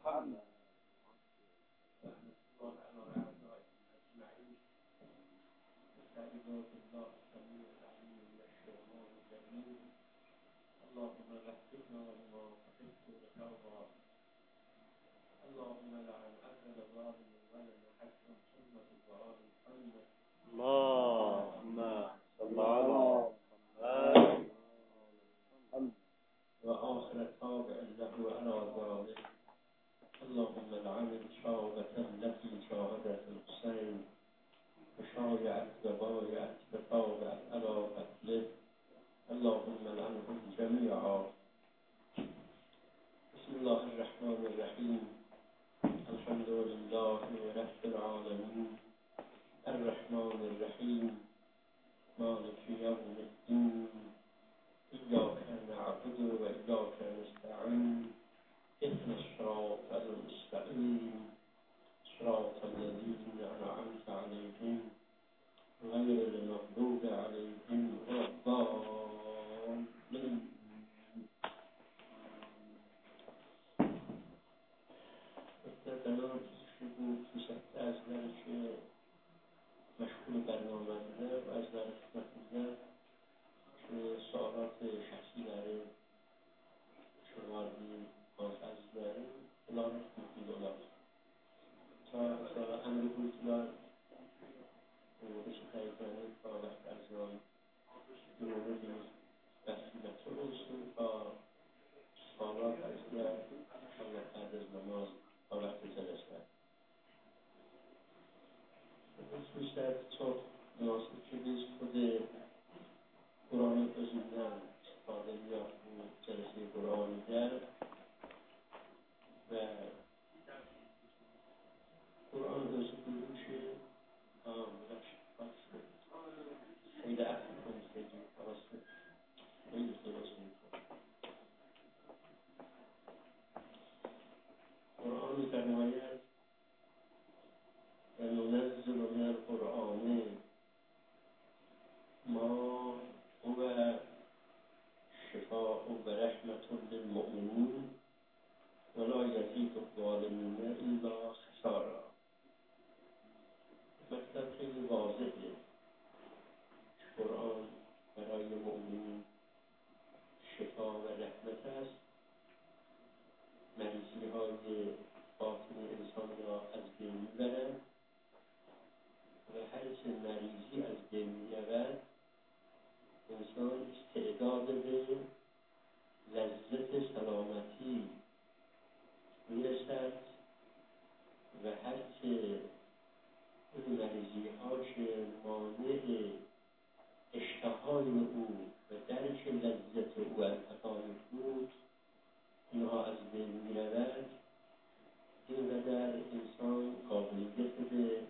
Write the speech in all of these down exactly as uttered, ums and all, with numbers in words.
اللهم وفقنا لما تحب وترضى. اللهم لعن أكل ظالم ولم حكم سنة القرآن محمد. اللهم صل على محمد وآخر تابع له على ذلك. اللهم لعن الشاوة التي شاهدت الحسين وشايعت وبايعت وطاوعت على قتله. اللهم لعنهم جميعا. بسم الله الرحمن الرحيم. الحمد لله رب العالمين الرحمن الرحيم مالك يوم الدين. إياك نعبد وإياك نستعين. اهدنا الصراط المستقيم صراط الذين أنعمت عليهم غير المغضوب عليهم ولا الضالين. اطلاعات شروع توسط از درش مشغول برنامه بوده و از در خدمت بوده که سوالات شخصی داریم شما باز از داریم الان خیلی دولت تا امر بودلار بشه تاییدانی تا وقت از آن دورونی وسیلت رسول تا سوالات از در شما بعد از نماز تا وقت جلسه بیشتر صبح مناسب شدیش خود قرآن بزرگن استفاده یا جلسه قرآن در و قرآن بزرگی که آمدش باشد خیلی عقل کنید که جی توسط خیلی درست میکن. قرآن می‌فرماید وننزل من القرآن ما هو شفاء و رحمة للمؤمنین ولا یزید الظالمین الا خسارا. مطلب خیلی واضحه. قرآن برای مؤمنین شفا و رحمت است. مریضی های باطنی انسان را از بین میبرد و هر چه مریضی از بین میرود انسان استعداد به لذت سلامتی میرسد و هر چه اون مریضی ها که مانع اشتهای او و درک لذت او از تکالیف بود اینها از بین میرود. اینقدر انسان قابلیت به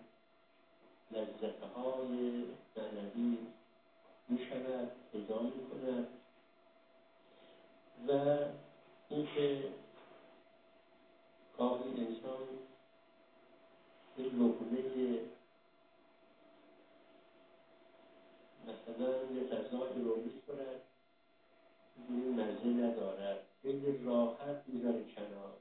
لذتهای معنوی میشود پیدا میکند و اینکه گاهی انسان به لقمه مثلا یه غذای رو میخورد این مزه ندارد خیلی راحت میذاره کنار.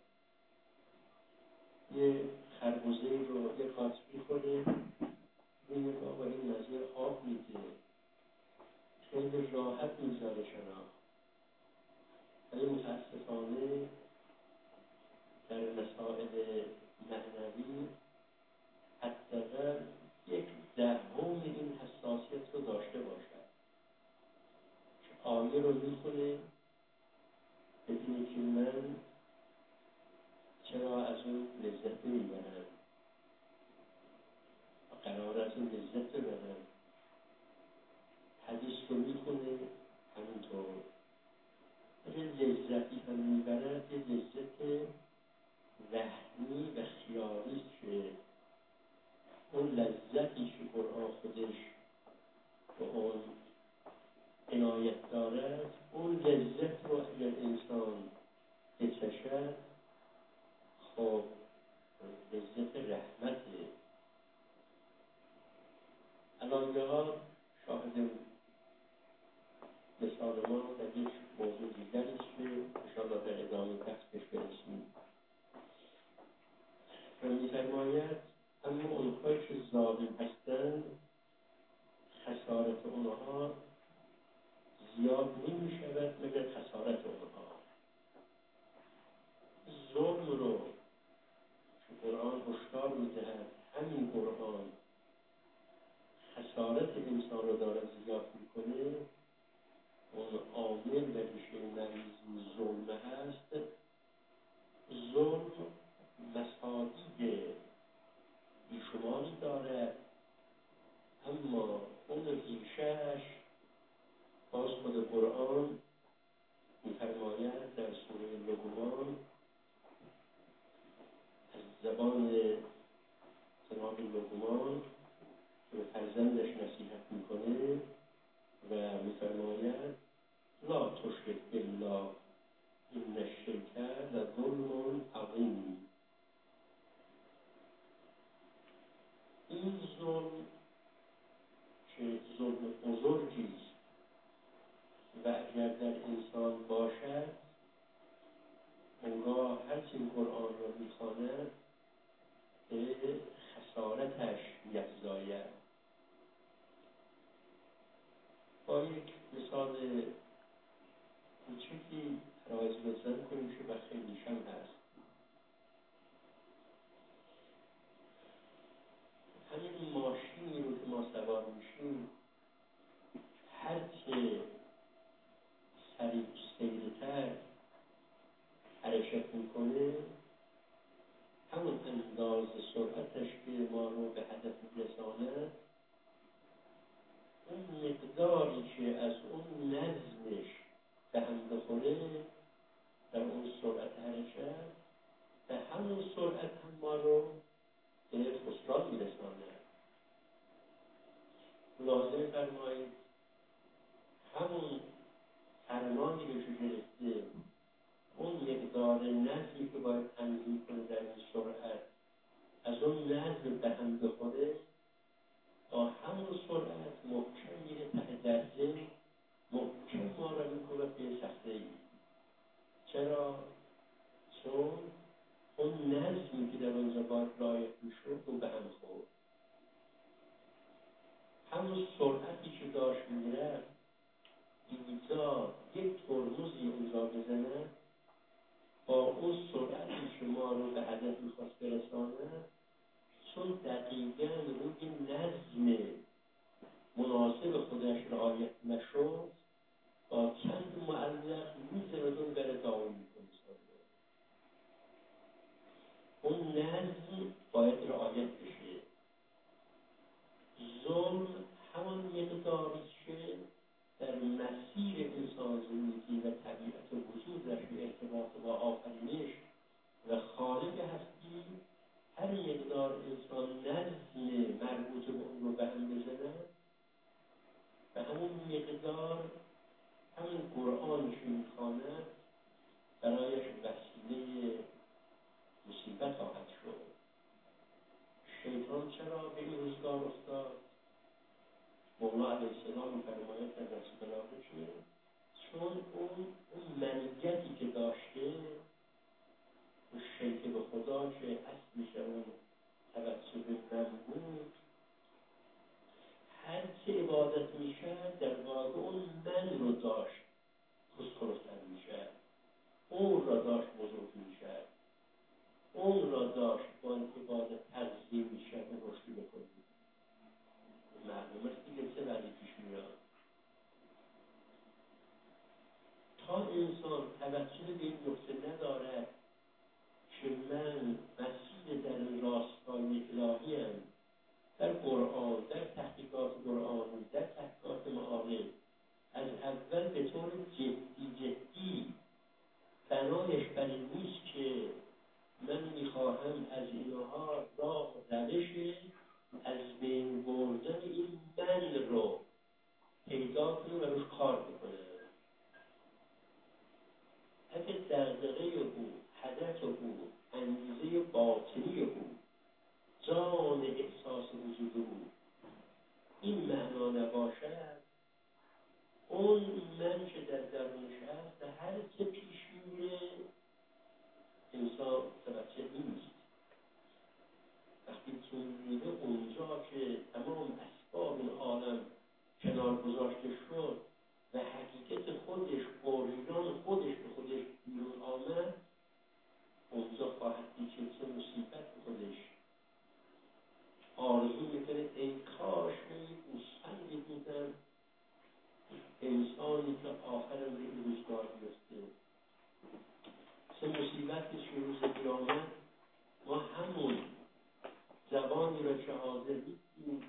یه خربزه رو یه قاط میخوره میگه بابا این مزه آب میده خیلی راحت میذاره کنار. ولی متاسفانه در مسائل معنوی حداقل یک دهم این حساسیت رو داشته باشد که آیه رو میخونه ببینه که من چرا از اون لذت نمیبرم و قرار از اون لذت ببرم. حدیث رو میخونه همینطور اگر لذتی هم میبرد یه لذت وهمی و خیالی که اون لذتی که قرآن خودش به اون عنایت دارد اون لذت رو اگر انسان بچشد خب لذت رحمته. الانگاه شاهد مثال ما در یک موضوع دیگری است که انشاءالله در ادامه بحثش برسیم. و می‌فرماید اما اونهایی که ظالم هستند خسارت اونها زیاد نمی‌شود مگر خسارت اونها. ظلم رو که قرآن هشدار می‌دهد، همین قرآن خسارت انسان رو داره زیاد می‌کنه. اون عامل و ریشه مریض ظلم هست. ظلم مصادیق بیشماری دارد، اما اون ریشهش باز خود قرآن می‌فرماید در سوره لقمان از زبان جناب لقمان که به فرزندش نصیحت میکنه و می‌فرماید لا تشرک بالله این الشرک لظلم عظیم. این ظلم که ظلم بزرگی است و اگر در انسان باشد انگاه هر که این قرآن را می‌خواند به خسارتش می‌افزاید. با یک مثال کوچکی رایج بزن کنیم که و خیلی شم هست. همین ماشینی رو که ما سوار میشیم هر که سریع سیرتر حرکت میکنه همون انداز سرعتش که ما رو به هدف میرساند، اون مقداری که از اون نظمش به هم بخوره در اون سرعت حرکت، به همون سرعت هم ما رو به خسران میرساند. ملاحظه می‌فرمایید همون فرمانی رو که گرفته اون مقدار نظمی که باید تنظیم کنه در این سرعت از اون نظم به هم بخوره، با همون سرعت محکم میره ته درجه، محکم ما را میکنه به سخته ای. چرا؟ چون اون نظمی که در اونجا باید رعایت میشد اون به هم خورد. همون سرعتی که داشت میرفت اینجا یک ترمزی اونجا بزنه، با اون سرعتی که ما رو به هدف میخواست برسانه، چون دقیقاً روی نظم مناسب خودش رعایت نشد، با چند معلق میزندون بره داون میکنه. اون نظم باید رعایت بشه. ظلم همون مقداری که در مسیر انسان زندگی و طبیعت وجودش به ارتباط با آفرینش و خالق هستی، هر مقدار انسان نظم مربوط به اون رو به هم بزنه، به همون مقدار همون قرآن که میخواند برایش وسیله مصیبت خواهد شد. شیطان چرا به این روزگار افتاد؟ مولا علیه السلام می‌فرماید در درس بلاغه که چون اون اون منیتی که داشته، اون شرک به خدا که اصلش اون توسط من بود، هر که عبادت میشد در واقع اون من رو داشت خسخرستر میشد، اون را داشت بزرگ میشد، اون را داشت با این عبادت تغذیه میشد و رشد بکنید. معلوم است دیگه چه وضعی پیش میاد. تا انسان توجه به این نکته ندارد که من مسیر در راستای الهیم، در قرآن، در تحقیقات قرآنی، در تحقیقات معارف، از اول به طور جدی جدی بنایش بر این نیست که من میخواهم از اینها راه روش از بین بردن این من رو پیدا کنه و روش کار بکنه. اگه دغدغه او، هدف او، انگیزه باطنی او، جان احساس وجود او این معنا نباشد، اون من که در درونش هست به هر چه پیش میره انسان متوجه نیست. نظرتون میره اونجا که تمام اسباب این عالم کنار گذاشته شد و حقیقت خودش اوریان خودش به خودش بیرون آمد، اونجا خواهد دید که چه مصیبت به خودش آرزو میکنه ای کاش می گوسفندی بودم انسانی که آخر به این روزگار بیفته. چه مصیبتی که روز قیامت ما همون زبانی را که حاضر نیستیم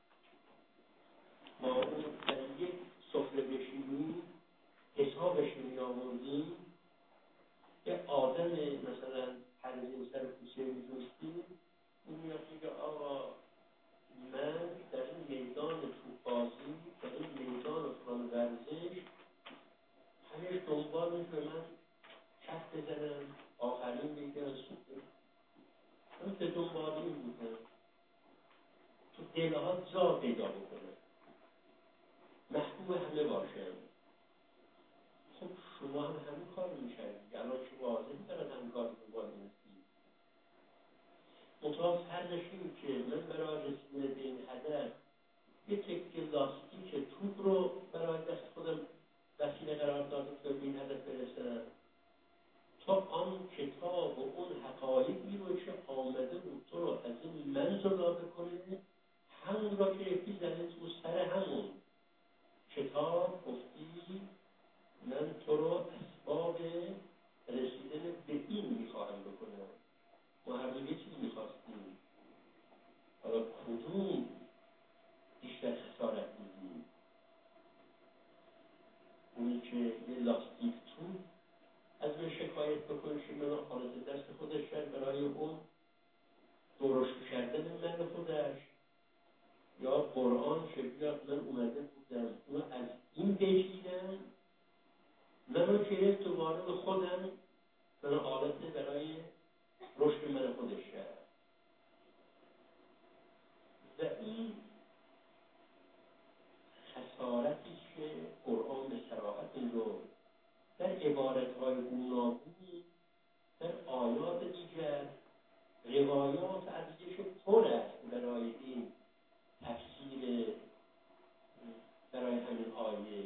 با اون در یک سفره بشینیم حسابش نمی آوردیم، یه آدم مثلا هرزین سر کوچه می‌گوشتیم اون میاد میگه آقا من در این میدان توپ‌بازی در این میدان فلان ورزش همش دنبال میشه من کف بزنم آخرین بگیرم سوپر من به دنبال این بودم تو دلها جا پیدا بکنم محبوب همه باشم. خب شما هم همین کار میشنید الان شما حاضر میتونید همین کار دنبال نیستید. مطابق فرقش این که من برای رسیدن به این هدف یه تکه لاستیک توپ رو برای دست خودم وسیله قرار دادم که به این هدف برسم، تا آن کتاب و اون حقایقی رو که آمده بود تو رو از این من جدا بکنه، همون را که یکی زده تو سر همون کتاب گفتی من تو رو اسباب رسیدن به این میخواهم بکنم. ما هر دو یه چیز میخواستیم، حالا کدوم بیشتر خسارت میدیم؟ اونی که یه لاستیک تو از من شکایت بکنه که من حالت دست خودش کرد برای اون درشت کردن من خودش، یا قرآن که بیاد من اومده بودم اونو از این بگیرم منو که دوباره به خودم منو آلت برای رشد من خودش کرد. و این خسارتی که قرآن به صراحت این رو در عبارت‌های گوناگونی در آیات دیگر روایات عدیدش پر است برای این تفسیر برای همین آیه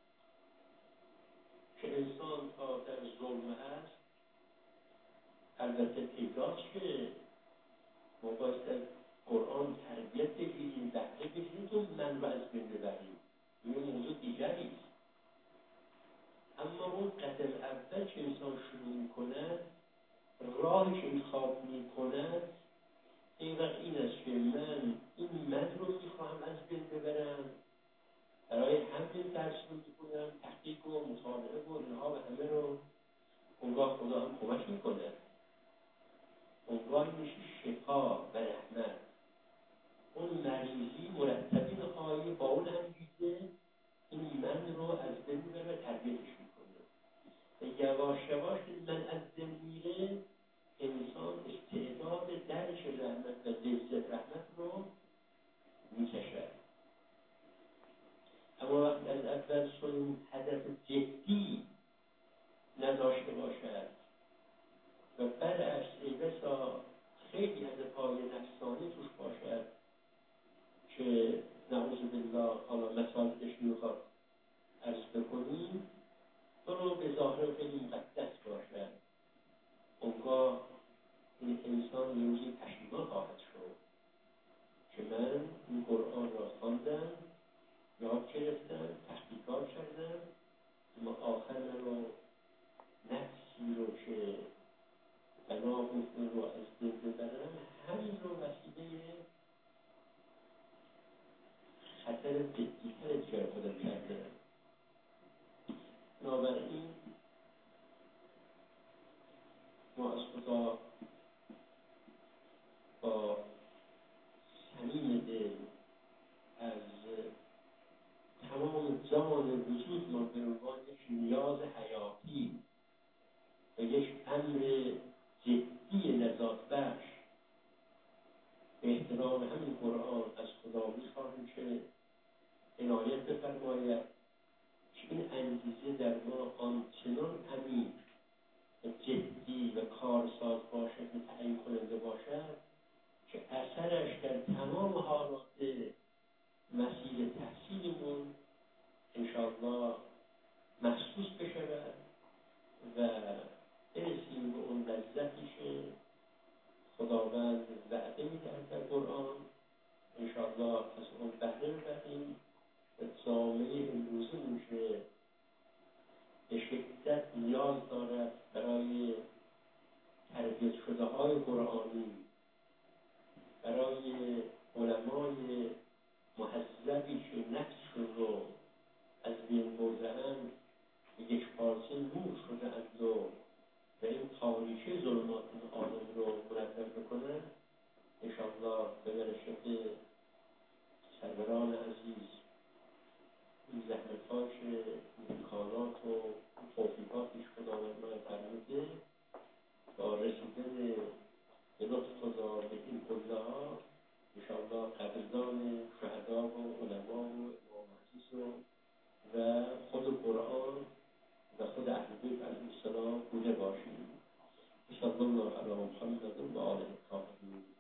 که انسان تا در ظلم هست. البته پیداست که ما باید از قرآن تربیت بگیریم بهره بگیریم تو من رو از بین ببریم، این موضوع دیگری است. اما اون قدم اول که انسان شروع میکنه راهی که انتخاب میکنه این وقت این است که من این من رو میخواهم از بین ببرم، برای همین درس رو میکنم تحقیق و مطالعه و اینها و همه رو. اونگاه خدا هم کمک میکنه، اونگاه میشه شفا و رحمت. اون مریضی مرتبی نهایی با اون انگیزه این من رو از بین میبره و تربیتش میکنه و یواش یواش من از بین میره انسان استعداد درک رحمت و لذت رحمت رو میکشد. اما وقتی از اول سوی هدف جدی نداشته باشد و برعکس ای بسا خیلی هدفهای نفسانی توش باشد که نعوذ بالله حالا مسائلش میخواد عرض بکنیم برو به ظاهر خیلی مقدس باشد، اونگاه این انسان یه روزی پشیمان خواهد شد که من این قرآن را خواندم، یاد گرفتم، تحقیقات کردم، اما آخر من رو نفسی رو که بنا بود رو از دل ببرم همین رو وسیله خطر جدی‌تر دیگر خودم کردم. بنابراین ما از خدا با صمیم دل از تمام جان وجود ما به عنوان یک نیاز حیاتی و یک امر جدی لذات بخش به احترام همین قرآن از خدا می‌خواهیم که عنایت بفرماید که این انگیزه در ما آنچنان عمیق جدی و کارساز باشد و تعیین کننده باشد که اثرش قرآنی برای علمای محذبی که نفسشون رو از بین برده‌اند به یک پارچه نور شده‌اند و و این تاریکی ظلمات عالم رو منور بکنن، انشاءالله به برکت سروران عزیز این زحمت‌هاش، امکانات و توفیقاتش خداوند من فرموده با رسیدن به لطف خدا به این کلها انشاءالله قدردان شهدا و علما و امام عزیز و خود قرآن و خود اهل بیت علیهم السلام بوده باشیم. صلی الله علی محمد و آله الطاهرین.